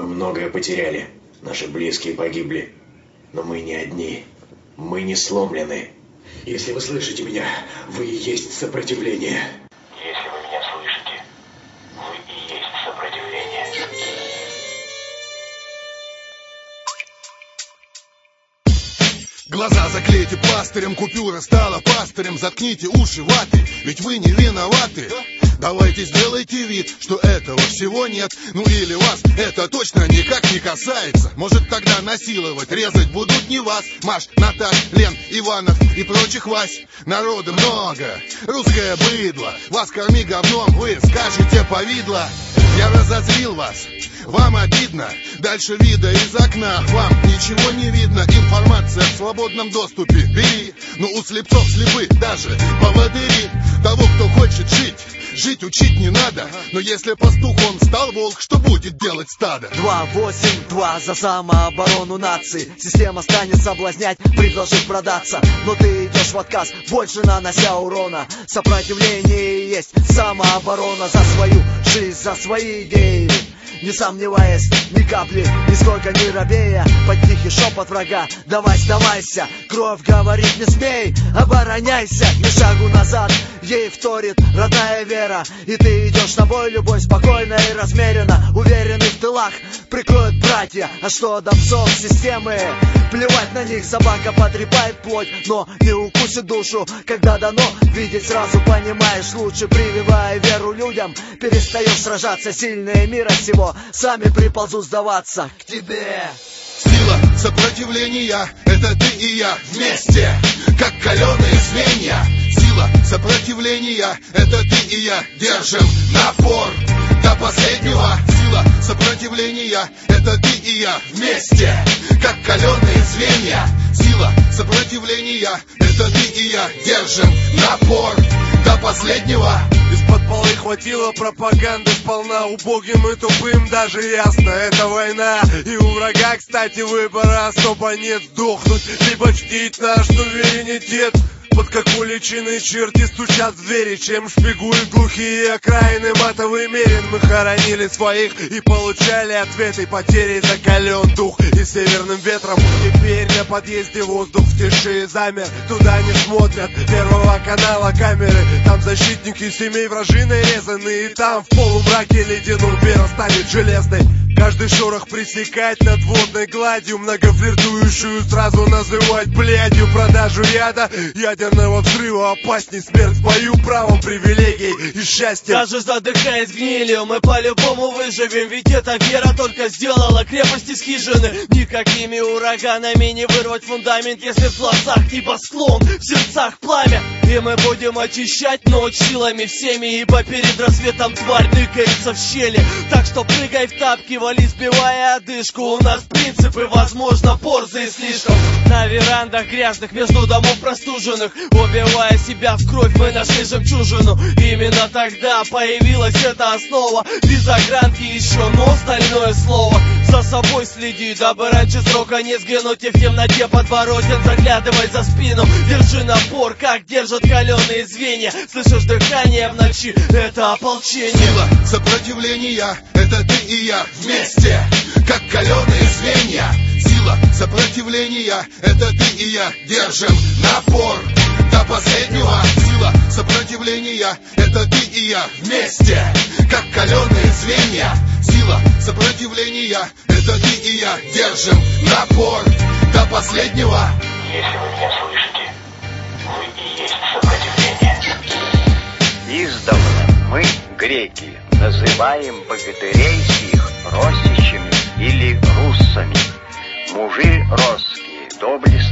многое потеряли. Наши близкие погибли. Но мы не одни. Мы не сломлены. Если вы слышите меня, вы и есть сопротивление. Если вы меня слышите, вы и есть сопротивление. Глаза заклейте пластырем, купюра стала пастырем. Заткните уши ваты, ведь вы не виноваты. Давайте сделайте вид, что этого всего нет. Ну или вас это точно никак не касается. Может тогда насиловать, резать будут не вас, Маш, Наташ, Лен, Иванов и прочих Вась. Народа много, русское быдло. Вас корми говном, вы скажете повидло. Я разозлил вас, вам обидно. Дальше вида из окна, вам ничего не видно. Информация в свободном доступе, бери. Но у слепцов слепы даже поводыри. Того, кто хочет жить, жить учить не надо. Но если пастухом стал волк, что будет делать стадо? 2-8-2 за самооборону нации. Система станет соблазнять, предложив продаться. Но ты идешь в отказ, больше нанося урона. Сопротивление есть самооборона. За свою жизнь, за свои идеи. Не сомневаясь ни капли, нисколько не робея, под тихий шепот врага: давай, сдавайся, кровь говорит не смей, обороняйся. Ни шагу назад ей вторит родная вера. И ты идешь на бой, любой спокойно и размеренно. Уверенный в тылах прикроют братья. А что до псов системы? Плевать на них, собака потрепает плоть, но не укусит душу. Когда дано видеть, сразу понимаешь лучше. Прививая веру людям, перестаешь сражаться. Сильные мира всего сами приползут сдаваться к тебе. Сила сопротивления — это ты и я вместе, как каленые звенья. Сила сопротивления — это ты и я. Держим напор до последнего. Сила сопротивления — это ты и я вместе, как каленые звенья. Сила сопротивления — это ты и я. Держим напор до последнего. Из-под полы хватило пропаганды сполна. Убогим и тупым даже ясно, это война. И у врага, кстати, выбора особо нет: сдохнуть, либо чтить наш суверенитет. Под какой личиной черти стучат в двери, чем шпигуют глухие окраины. Матовый мерин мы хоронили своих и получали ответы. Потери закален дух и северным ветром. Теперь на подъезде воздух в тиши замер. Туда не смотрят, Первого канала камеры. Там защитники семей вражины резаны. И там в полумраке ледяной вера станет железной. Каждый шорох пресекать над водной гладью. Многофлиртующую сразу называть блядью. Продажу яда, ядерного взрыва опасней. Смерть в бою правом, привилегий и счастья. Даже задыхаясь гнилью, мы по-любому выживем. Ведь эта вера только сделала крепость из хижины. Никакими ураганами не вырвать фундамент, если в глазах небосклон, в сердцах пламя. И мы будем очищать ночь силами всеми, ибо перед рассветом тварь ныкается в щели. Так что прыгай в тапки, вали, сбивая одышку. У нас принципы, возможно, борзые слишком. На верандах грязных, между домов простуженных, убивая себя в кровь, мы нашли жемчужину. Именно тогда появилась эта основа. Без огранки еще, но стальное слово. За собой следи, дабы раньше срока не сгинуть. И в темноте подбороден заглядывай за спину. Держи напор, как держат каленые звенья. Слышишь дыхание в ночи, это ополчение. Сила сопротивления — это ты и я вместе, как каленые звенья. Сила сопротивления — это ты и я. Держим напор до последнего. Сила сопротивления — это ты и я вместе, как каленые звенья. Сила сопротивления — это ты и я. Держим напор до последнего. Если вы меня слышите, вы и есть сопротивление. Издавна мы, греки, называем богатырей сих росичами или руссами. Мужи росские, доблестные,